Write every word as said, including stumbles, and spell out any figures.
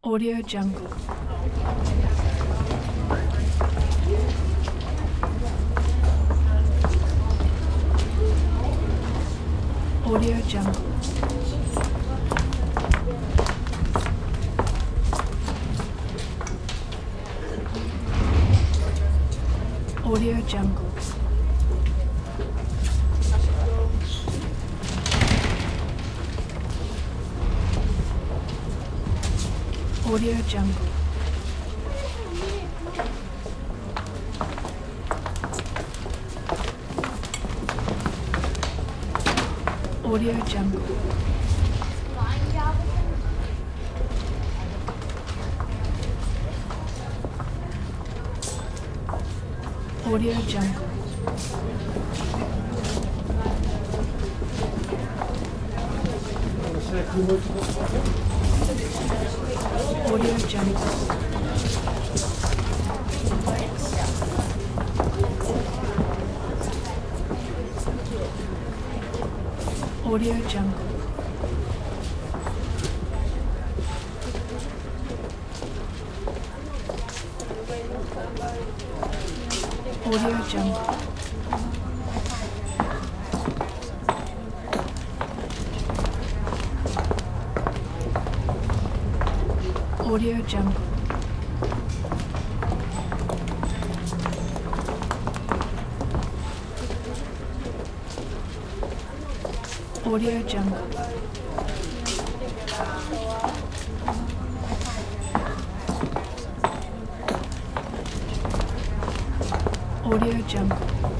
Audio Jungle. Audio Jungle. Audio Jungle. Audio Jungle. Audio Jungle. Audio Jungle. Audio Jungle. Audio Jungle. Audio Jungle. Audio Jungle. Audio Jungle. Audio Jungle.